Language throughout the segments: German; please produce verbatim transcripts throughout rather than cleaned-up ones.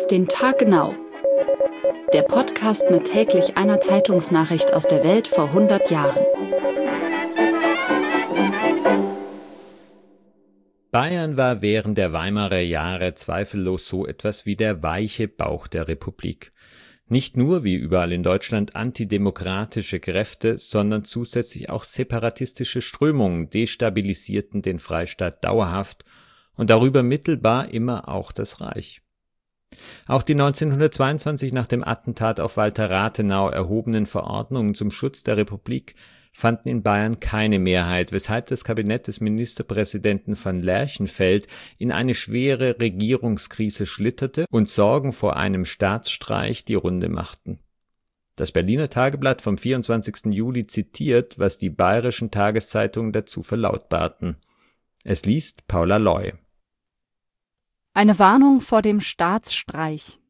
den Tag genau. Der Podcast mit täglich einer Zeitungsnachricht aus der Welt vor hundert Jahren. Bayern war während der Weimarer Jahre zweifellos so etwas wie der weiche Bauch der Republik. Nicht nur, wie überall in Deutschland, antidemokratische Kräfte, sondern zusätzlich auch separatistische Strömungen destabilisierten den Freistaat dauerhaft und darüber mittelbar immer auch das Reich. Auch die neunzehnhundertzweiundzwanzig nach dem Attentat auf Walter Rathenau erhobenen Verordnungen zum Schutz der Republik fanden in Bayern keine Mehrheit, weshalb das Kabinett des Ministerpräsidenten von Lerchenfeld in eine schwere Regierungskrise schlitterte und Sorgen vor einem Staatsstreich die Runde machten. Das Berliner Tageblatt vom vierundzwanzigsten Juli zitiert, was die bayerischen Tageszeitungen dazu verlautbarten. Es liest Paula Loy. Eine Warnung vor dem Staatsstreich.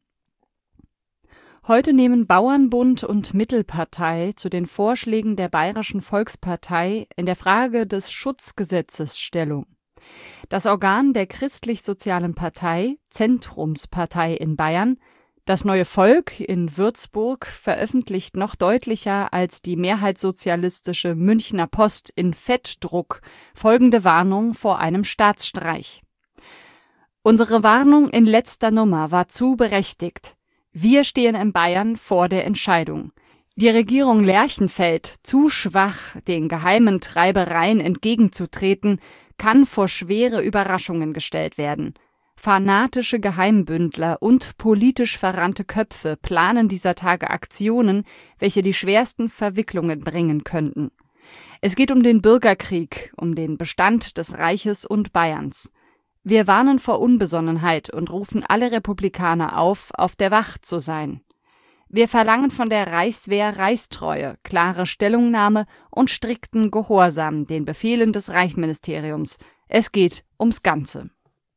Heute nehmen Bauernbund und Mittelpartei zu den Vorschlägen der Bayerischen Volkspartei in der Frage des Schutzgesetzes Stellung. Das Organ der christlich-sozialen Partei, Zentrumspartei in Bayern, das Neue Volk in Würzburg, veröffentlicht noch deutlicher als die mehrheitssozialistische Münchner Post in Fettdruck folgende Warnung vor einem Staatsstreich. Unsere Warnung in letzter Nummer war zu berechtigt. Wir stehen in Bayern vor der Entscheidung. Die Regierung Lerchenfeld, zu schwach, den geheimen Treibereien entgegenzutreten, kann vor schwere Überraschungen gestellt werden. Fanatische Geheimbündler und politisch verrannte Köpfe planen dieser Tage Aktionen, welche die schwersten Verwicklungen bringen könnten. Es geht um den Bürgerkrieg, um den Bestand des Reiches und Bayerns. Wir warnen vor Unbesonnenheit und rufen alle Republikaner auf, auf der Wacht zu sein. Wir verlangen von der Reichswehr Reichstreue, klare Stellungnahme und strikten Gehorsam den Befehlen des Reichsministeriums. Es geht ums Ganze.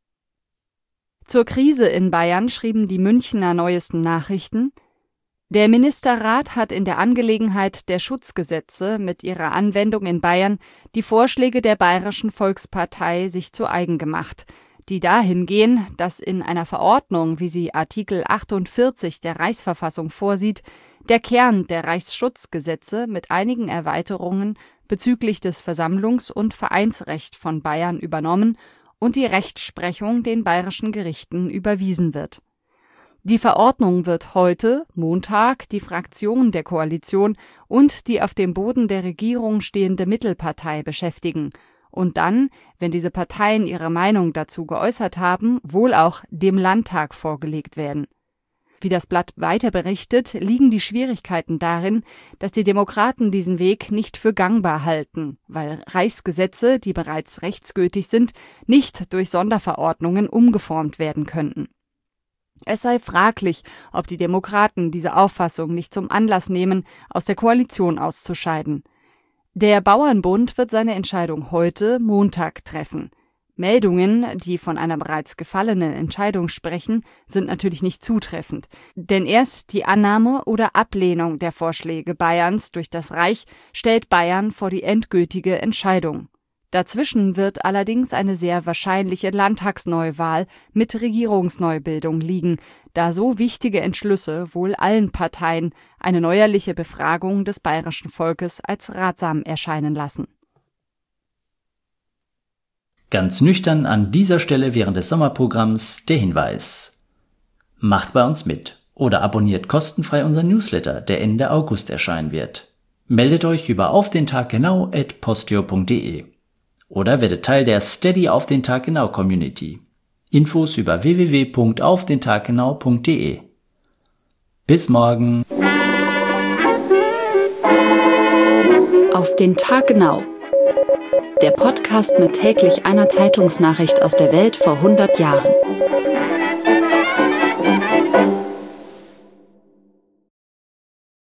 Zur Krise in Bayern schrieben die Münchner Neuesten Nachrichten: Der Ministerrat hat in der Angelegenheit der Schutzgesetze mit ihrer Anwendung in Bayern die Vorschläge der Bayerischen Volkspartei sich zu eigen gemacht, die dahin gehen, dass in einer Verordnung, wie sie Artikel achtundvierzig der Reichsverfassung vorsieht, der Kern der Reichsschutzgesetze mit einigen Erweiterungen bezüglich des Versammlungs- und Vereinsrechts von Bayern übernommen und die Rechtsprechung den bayerischen Gerichten überwiesen wird. Die Verordnung wird heute, Montag, die Fraktion der Koalition und die auf dem Boden der Regierung stehende Mittelpartei beschäftigen und dann, wenn diese Parteien ihre Meinung dazu geäußert haben, wohl auch dem Landtag vorgelegt werden. Wie das Blatt weiter berichtet, liegen die Schwierigkeiten darin, dass die Demokraten diesen Weg nicht für gangbar halten, weil Reichsgesetze, die bereits rechtsgültig sind, nicht durch Sonderverordnungen umgeformt werden könnten. Es sei fraglich, ob die Demokraten diese Auffassung nicht zum Anlass nehmen, aus der Koalition auszuscheiden. Der Bauernbund wird seine Entscheidung heute, Montag, treffen. Meldungen, die von einer bereits gefallenen Entscheidung sprechen, sind natürlich nicht zutreffend. Denn erst die Annahme oder Ablehnung der Vorschläge Bayerns durch das Reich stellt Bayern vor die endgültige Entscheidung. Dazwischen wird allerdings eine sehr wahrscheinliche Landtagsneuwahl mit Regierungsneubildung liegen, da so wichtige Entschlüsse wohl allen Parteien eine neuerliche Befragung des bayerischen Volkes als ratsam erscheinen lassen. Ganz nüchtern an dieser Stelle während des Sommerprogramms der Hinweis: Macht bei uns mit oder abonniert kostenfrei unseren Newsletter, der Ende August erscheinen wird. Meldet euch über auf den Tag genau at posteo punkt de. Oder werdet Teil der Steady auf den Tag genau Community. Infos über w w w punkt auf den tag genau punkt de. Bis morgen. Auf den Tag genau. Der Podcast mit täglich einer Zeitungsnachricht aus der Welt vor hundert Jahren.